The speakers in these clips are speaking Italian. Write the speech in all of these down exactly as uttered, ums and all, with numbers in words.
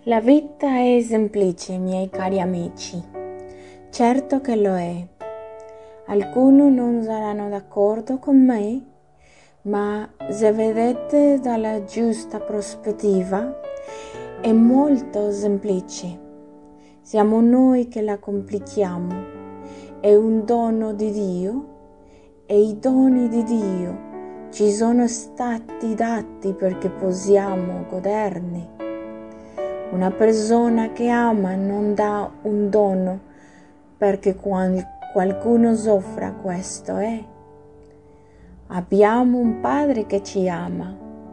La vita è semplice, miei cari amici. Certo che lo è. Alcuni non saranno d'accordo con me, ma se vedete dalla giusta prospettiva, è molto semplice. Siamo noi che la complichiamo. È un dono di Dio e i doni di Dio ci sono stati dati perché possiamo goderne. Una persona che ama non dà un dono perché qualcuno soffra, questo è. Abbiamo un Padre che ci ama.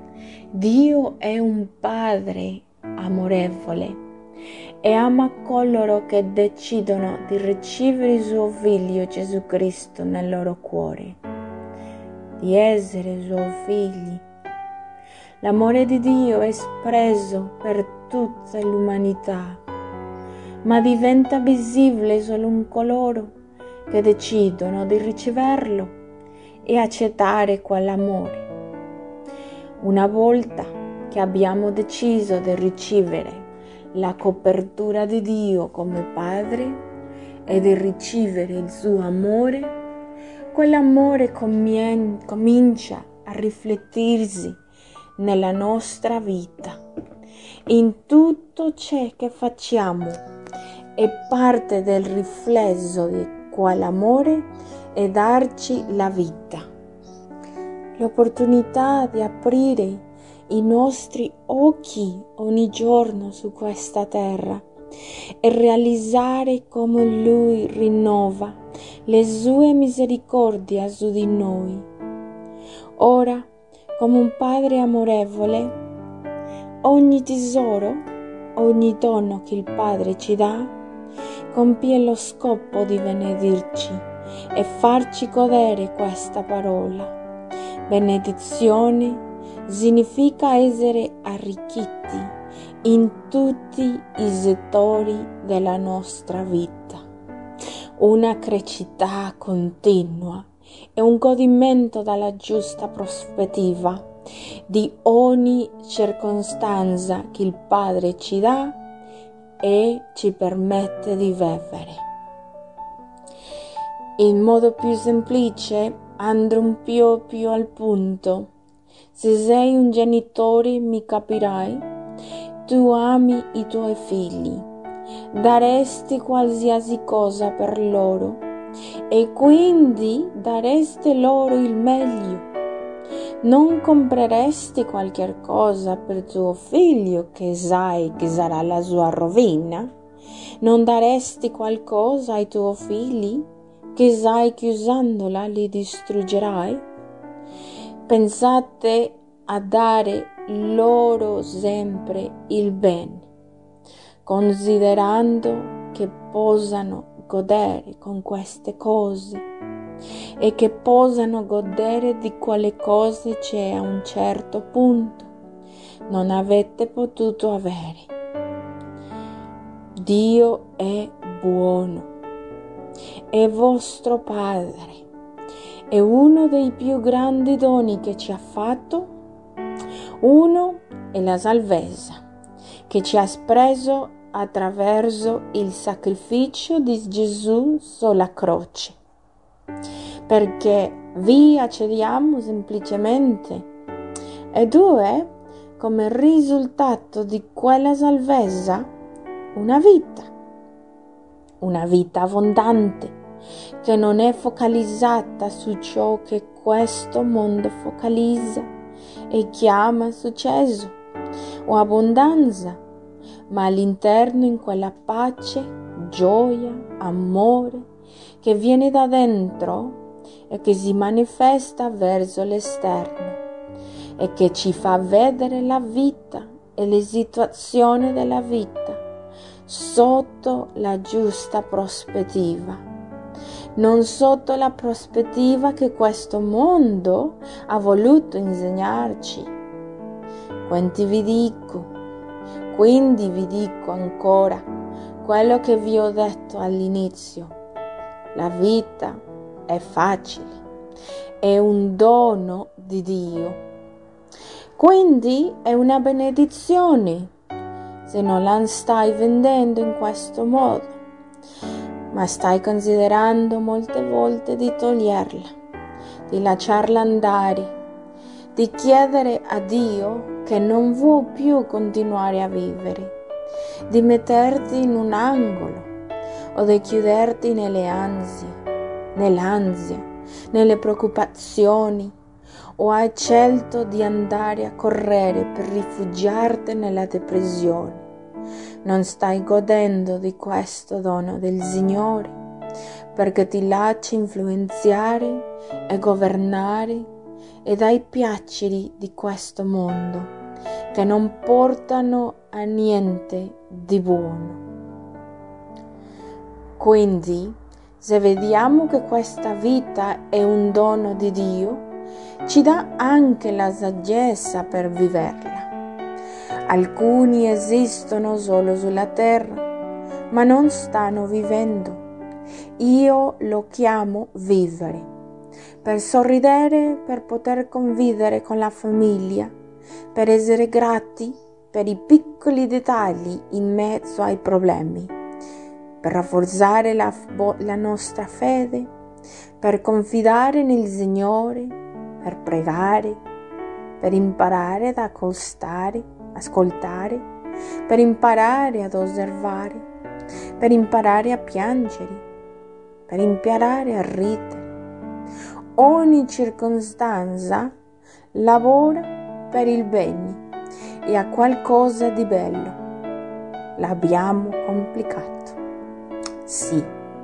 Dio è un Padre amorevole e ama coloro che decidono di ricevere il suo Figlio Gesù Cristo nel loro cuore, di essere suoi figli. L'amore di Dio è espresso per tutta l'umanità, ma diventa visibile solo in coloro che decidono di riceverlo e accettare quell'amore. Una volta che abbiamo deciso di ricevere la copertura di Dio come Padre e di ricevere il suo amore, quell'amore comincia a riflettersi nella nostra vita, in tutto ciò che facciamo, e parte del riflesso di quell'amore è darci la vita, l'opportunità di aprire i nostri occhi ogni giorno su questa terra e realizzare come Lui rinnova le sue misericordie su di noi. Ora, come un Padre amorevole, ogni tesoro, ogni dono che il Padre ci dà, compie lo scopo di benedirci e farci godere questa parola. Benedizione significa essere arricchiti in tutti i settori della nostra vita, una crescita continua e un godimento dalla giusta prospettiva di ogni circostanza che il Padre ci dà e ci permette di vivere. In modo più semplice, andrò un po' più al punto. Se sei un genitore, mi capirai, tu ami i tuoi figli, daresti qualsiasi cosa per loro e quindi daresti loro il meglio. Non compreresti qualche cosa per tuo figlio che sai che sarà la sua rovina? Non daresti qualcosa ai tuoi figli che sai che usandola li distruggerai? Pensate a dare loro sempre il bene, considerando che possano godere con queste cose e che possano godere di quelle cose che a un certo punto non avete potuto avere. Dio è buono, è vostro Padre, e uno dei più grandi doni che ci ha fatto, uno è la salvezza che ci ha espresso attraverso il sacrificio di Gesù sulla croce, perché vi accediamo semplicemente, e due, come risultato di quella salvezza, una vita, una vita abbondante, che non è focalizzata su ciò che questo mondo focalizza e chiama successo o abbondanza, ma all'interno in quella pace, gioia, amore che viene da dentro e che si manifesta verso l'esterno e che ci fa vedere la vita e le situazioni della vita sotto la giusta prospettiva, non sotto la prospettiva che questo mondo ha voluto insegnarci. Quindi vi dico, quindi vi dico ancora quello che vi ho detto all'inizio: la vita è facile, è un dono di Dio, quindi è una benedizione se non la stai vendendo in questo modo, ma stai considerando molte volte di toglierla, di lasciarla andare, di chiedere a Dio che non vuoi più continuare a vivere, di metterti in un angolo o di chiuderti nelle ansie, nell'ansia, nelle preoccupazioni, o hai scelto di andare a correre per rifugiarti nella depressione. Non stai godendo di questo dono del Signore perché ti lasci influenzare e governare e dai piaceri di questo mondo che non portano a niente di buono. Quindi, se vediamo che questa vita è un dono di Dio, ci dà anche la saggezza per viverla. Alcuni esistono solo sulla terra, ma non stanno vivendo. Io lo chiamo vivere, per sorridere, per poter convivere con la famiglia, per essere grati per i piccoli dettagli in mezzo ai problemi, per rafforzare la, la nostra fede, per confidare nel Signore, per pregare, per imparare ad accostare, ascoltare, per imparare ad osservare, per imparare a piangere, per imparare a ridere. Ogni circostanza lavora per il bene e a qualcosa di bello. L'abbiamo complicato. Sì,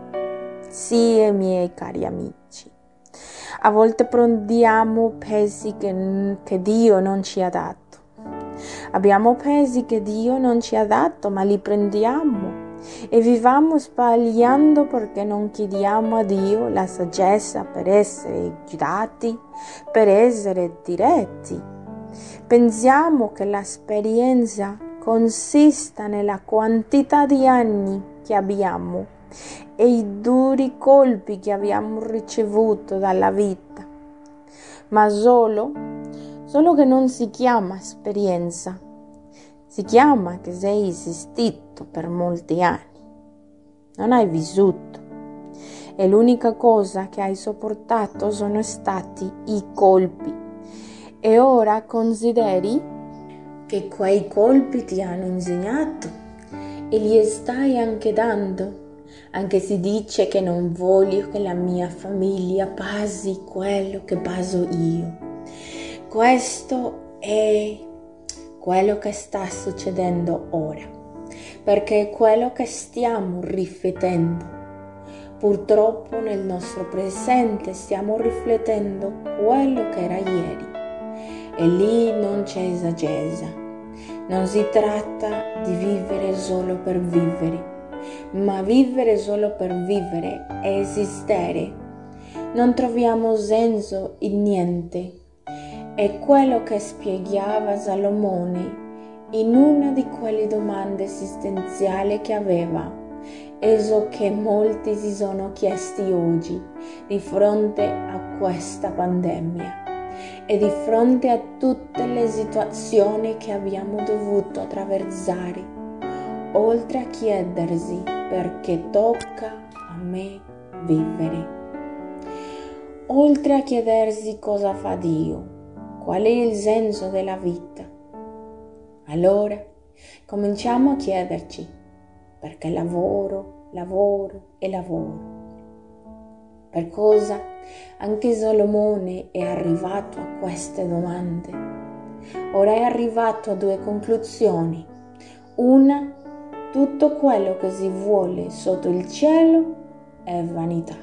sì, miei cari amici. A volte prendiamo pesi che, che Dio non ci ha dato. Abbiamo pesi che Dio non ci ha dato, ma li prendiamo e viviamo sbagliando perché non chiediamo a Dio la saggezza per essere guidati, per essere diretti. Pensiamo che l'esperienza consista nella quantità di anni che abbiamo e i duri colpi che abbiamo ricevuto dalla vita, ma solo, solo che non si chiama esperienza, si chiama che sei esistito per molti anni, non hai vissuto e l'unica cosa che hai sopportato sono stati i colpi e ora consideri che quei colpi ti hanno insegnato e li stai anche dando. Anche se dice che non voglio che la mia famiglia passi quello che passo io. Questo è quello che sta succedendo ora, perché è quello che stiamo riflettendo. Purtroppo nel nostro presente stiamo riflettendo quello che era ieri e lì non c'è saggezza. Non si tratta di vivere solo per vivere, ma vivere solo per vivere e esistere. Non troviamo senso in niente. È quello che spiegava Salomone in una di quelle domande esistenziali che aveva, e so che molti si sono chiesti oggi di fronte a questa pandemia e di fronte a tutte le situazioni che abbiamo dovuto attraversare, oltre a chiedersi perché tocca a me vivere, oltre a chiedersi cosa fa Dio, qual è il senso della vita. Allora cominciamo a chiederci perché lavoro, lavoro e lavoro. Per cosa anche Salomone è arrivato a queste domande. Ora è arrivato a due conclusioni. Una, tutto quello che si vuole sotto il cielo è vanità.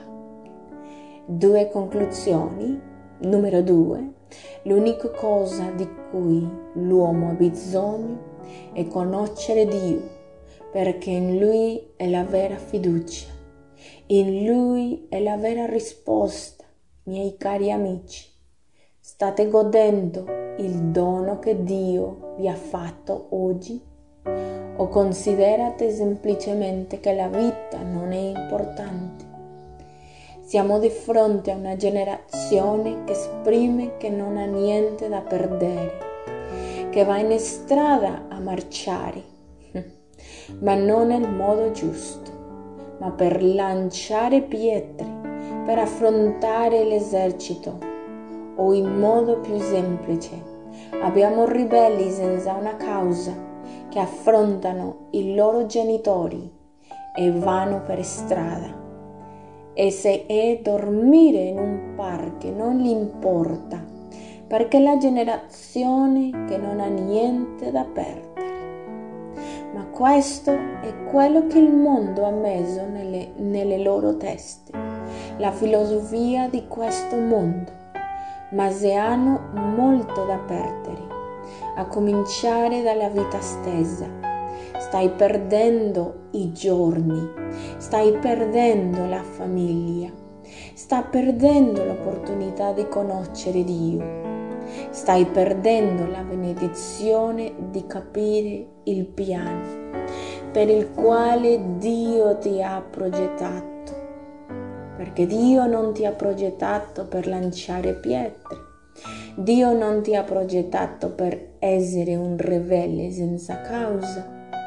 Due conclusioni. Numero due, l'unica cosa di cui l'uomo ha bisogno è conoscere Dio, perché in Lui è la vera fiducia, in Lui è la vera risposta. Miei cari amici, state godendo il dono che Dio vi ha fatto oggi? O considerate semplicemente che la vita non è importante? Siamo di fronte a una generazione che esprime che non ha niente da perdere, che va in strada a marciare, ma non nel modo giusto, ma per lanciare pietre, per affrontare l'esercito, o in modo più semplice, abbiamo ribelli senza una causa che affrontano i loro genitori e vanno per strada. E se è dormire in un parco non gli importa, perché è la generazione che non ha niente da perdere. Ma questo è quello che il mondo ha messo nelle, nelle loro teste, la filosofia di questo mondo. Ma se hanno molto da perdere, a cominciare dalla vita stessa, stai perdendo i giorni, stai perdendo la famiglia, stai perdendo l'opportunità di conoscere Dio. Stai perdendo la benedizione di capire il piano per il quale Dio ti ha progettato. Perché Dio non ti ha progettato per lanciare pietre. Dio non ti ha progettato per essere un ribelle senza causa.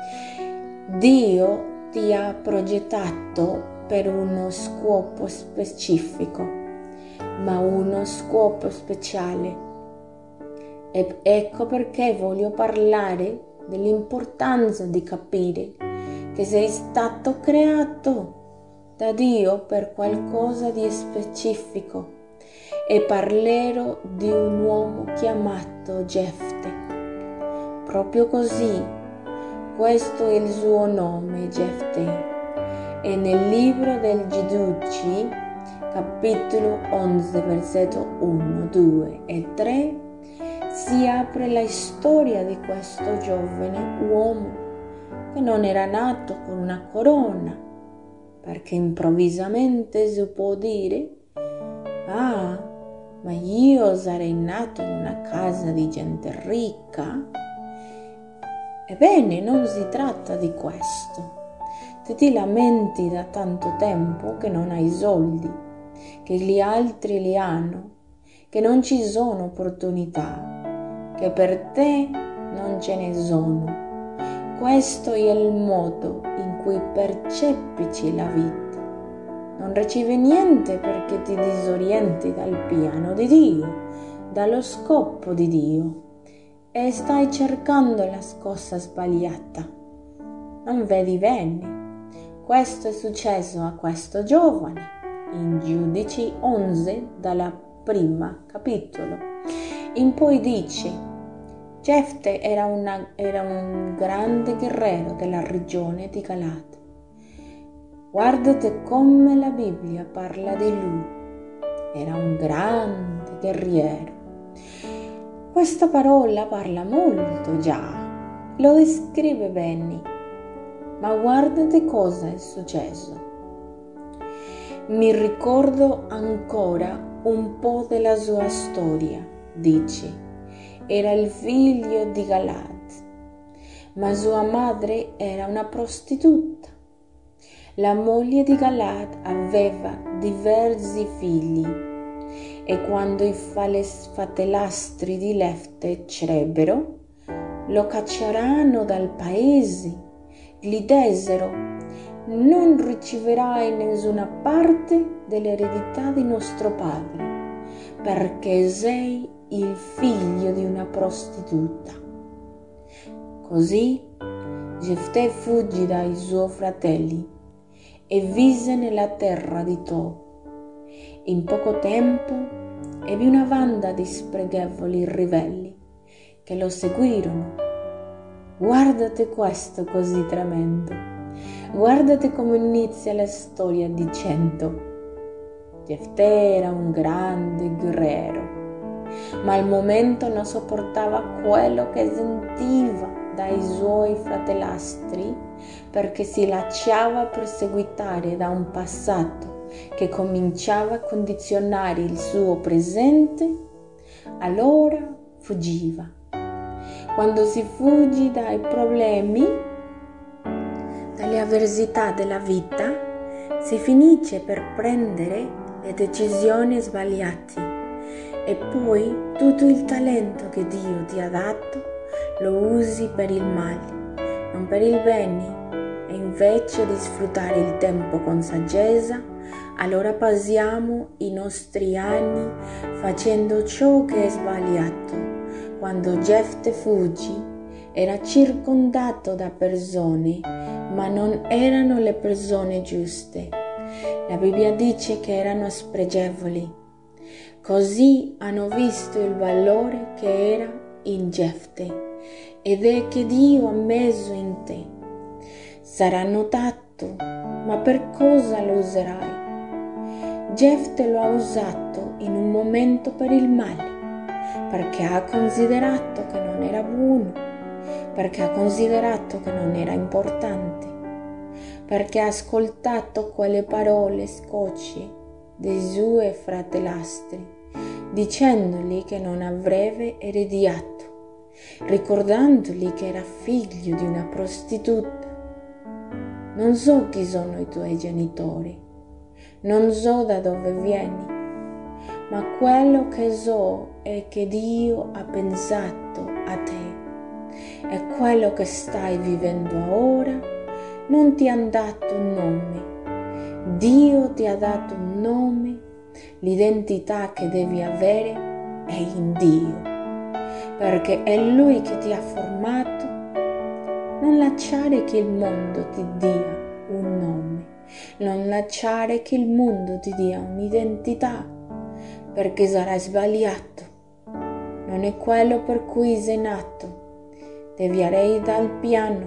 Dio ti ha progettato per uno scopo specifico, ma uno scopo speciale. E ecco perché voglio parlare dell'importanza di capire che sei stato creato da Dio per qualcosa di specifico, e parlerò di un uomo chiamato Gefte. Proprio così, questo è il suo nome, Gefte. E nel libro del Giudici, capitolo undici, versetto uno, due e tre, si apre la storia di questo giovane uomo che non era nato con una corona, perché improvvisamente si può dire: ah, ma io sarei nato in una casa di gente ricca. Ebbene, non si tratta di questo. Tu ti lamenti da tanto tempo che non hai soldi, che gli altri li hanno, che non ci sono opportunità, che per te non ce ne sono. Questo è il modo in cui percepisci la vita. Non ricevi niente perché ti disorienti dal piano di Dio, dallo scopo di Dio, e stai cercando la cosa sbagliata. Non vedi bene. Questo è successo a questo giovane in Giudici undici, dalla prima capitolo. In poi dice: Gefte era, una, era un grande guerriero della regione di Galad. Guardate come la Bibbia parla di lui. Era un grande guerriero. Questa parola parla molto già, lo descrive bene. Ma guardate cosa è successo. Mi ricordo ancora un po' della sua storia, dice. Era il figlio di Galad, ma sua madre era una prostituta. La moglie di Galad aveva diversi figli, e quando i fratellastri di Gefte cebbero, lo cacciarono dal paese. Gli dissero: non riceverai nessuna parte dell'eredità di nostro padre, perché sei il figlio di una prostituta. Così Gefte fuggì dai suoi fratelli e visse nella terra di Tob. In poco tempo ebbe una banda di spregevoli ribelli che lo seguirono. Guardate questo così tremendo. Guardate come inizia la storia dicendo: Gefte era un grande guerriero, ma al momento non sopportava quello che sentiva dai suoi fratellastri, perché si lasciava perseguitare da un passato che cominciava a condizionare il suo presente. Allora fuggiva. Quando si fugge dai problemi, dalle avversità della vita, si finisce per prendere le decisioni sbagliate, e poi tutto il talento che Dio ti ha dato lo usi per il male, non per il bene, e invece di sfruttare il tempo con saggezza, allora passiamo i nostri anni facendo ciò che è sbagliato. Quando Jefte fuggì, era circondato da persone, ma non erano le persone giuste. La Bibbia dice che erano spregevoli. Così hanno visto il valore che era in Jefte ed è che Dio ha messo in te. Sarà notato, ma per cosa lo userai? Jefte lo ha usato in un momento per il male, perché ha considerato che non era buono, perché ha considerato che non era importante, perché ha ascoltato quelle parole scocce dei suoi fratellastri, dicendogli che non avrebbe ereditato, ricordandogli che era figlio di una prostituta. Non so chi sono i tuoi genitori, non so da dove vieni, ma quello che so è che Dio ha pensato a te e quello che stai vivendo ora non ti ha dato un nome. Dio ti ha dato un nome, l'identità che devi avere è in Dio, perché è Lui che ti ha formato. Non lasciare che il mondo ti dia un nome, non lasciare che il mondo ti dia un'identità, perché sarà sbagliato. Non è quello per cui sei nato. Devierei dal piano,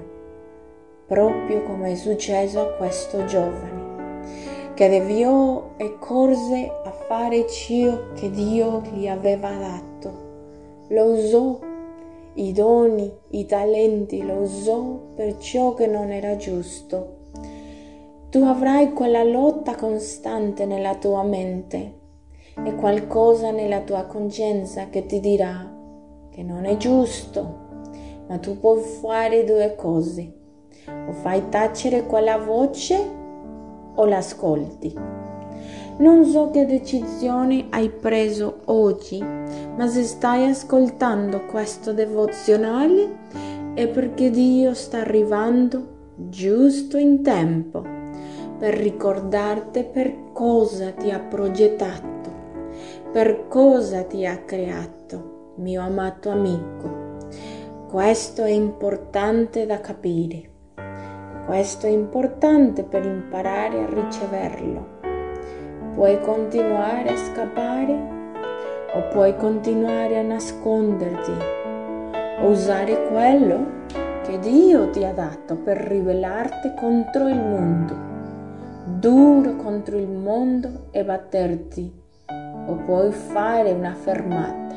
proprio come è successo a questo giovane, che deviò e corse a fare ciò che Dio gli aveva dato. Lo usò. I doni, i talenti lo usò per ciò che non era giusto. Tu avrai quella lotta costante nella tua mente e qualcosa nella tua coscienza che ti dirà che non è giusto, ma tu puoi fare due cose: o fai tacere quella voce o l'ascolti. Non so che decisione hai preso oggi, ma se stai ascoltando questo devozionale è perché Dio sta arrivando giusto in tempo per ricordarti per cosa ti ha progettato, per cosa ti ha creato, mio amato amico. Questo è importante da capire, questo è importante per imparare a riceverlo. Puoi continuare a scappare o puoi continuare a nasconderti o usare quello che Dio ti ha dato per ribellarti contro il mondo, duro contro il mondo e batterti, o puoi fare una fermata.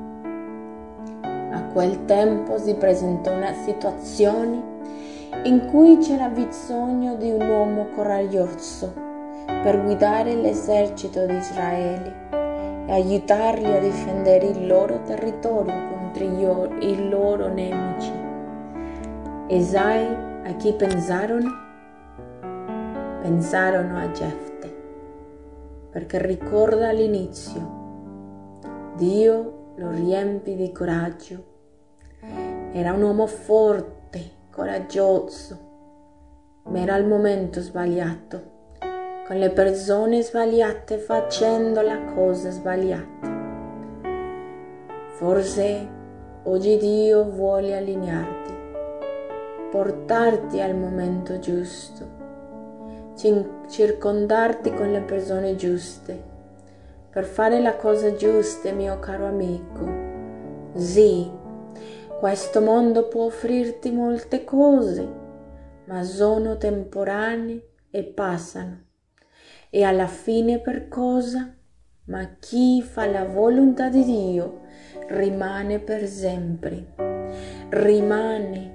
A quel tempo si presentò una situazione in cui c'era bisogno di un uomo coraggioso per guidare l'esercito di Israele e aiutarli a difendere il loro territorio contro i loro nemici. E sai a chi pensarono? Pensarono a Jefte, perché ricorda all'inizio, Dio lo riempì di coraggio. Era un uomo forte, coraggioso, ma era al momento sbagliato, con le persone sbagliate, facendo la cosa sbagliata. Forse oggi Dio vuole allinearti, portarti al momento giusto, circondarti con le persone giuste, per fare la cosa giusta, mio caro amico. Sì, questo mondo può offrirti molte cose, ma sono temporanee e passano. E alla fine per cosa? Ma chi fa la volontà di Dio rimane per sempre. Rimane.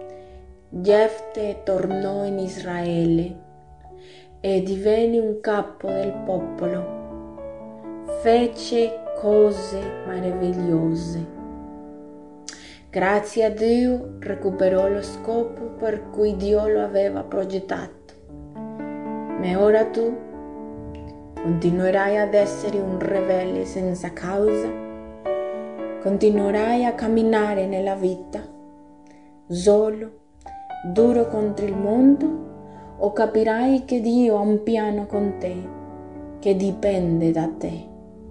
Jefte tornò in Israele e divenne un capo del popolo. Fece cose meravigliose. Grazie a Dio recuperò lo scopo per cui Dio lo aveva progettato. Ma ora tu continuerai ad essere un ribelle senza causa? Continuerai a camminare nella vita solo, duro contro il mondo, o capirai che Dio ha un piano con te, che dipende da te.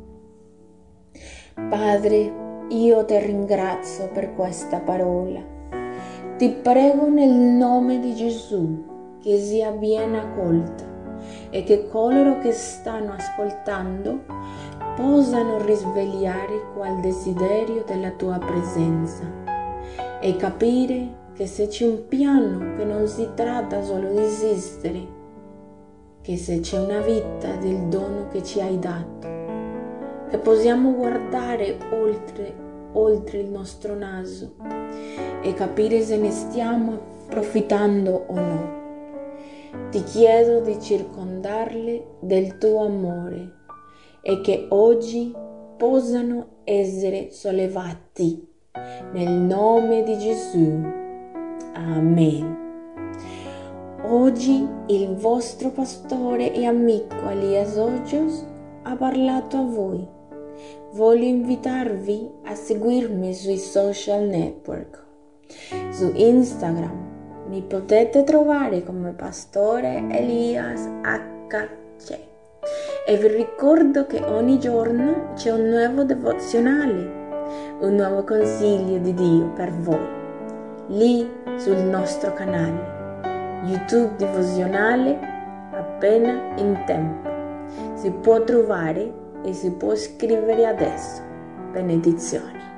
Padre, io ti ringrazio per questa parola. Ti prego nel nome di Gesù che sia ben accolta e che coloro che stanno ascoltando possano risvegliare quel desiderio della tua presenza e capire che se c'è un piano, che non si tratta solo di esistere, che se c'è una vita del dono che ci hai dato, che possiamo guardare oltre, oltre il nostro naso e capire se ne stiamo approfittando o no. Ti chiedo di circondarle del tuo amore e che oggi possano essere sollevati nel nome di Gesù. Amen. Oggi il vostro pastore e amico Elias Hoyos ha parlato a voi. Voglio invitarvi a seguirmi sui social network. Su Instagram mi potete trovare come Pastore Elias acca ce. E vi ricordo che ogni giorno c'è un nuovo devozionale, un nuovo consiglio di Dio per voi, lì sul nostro canale YouTube Devozionale Appena in Tempo. Si può trovare e si può iscrivere adesso. Benedizioni.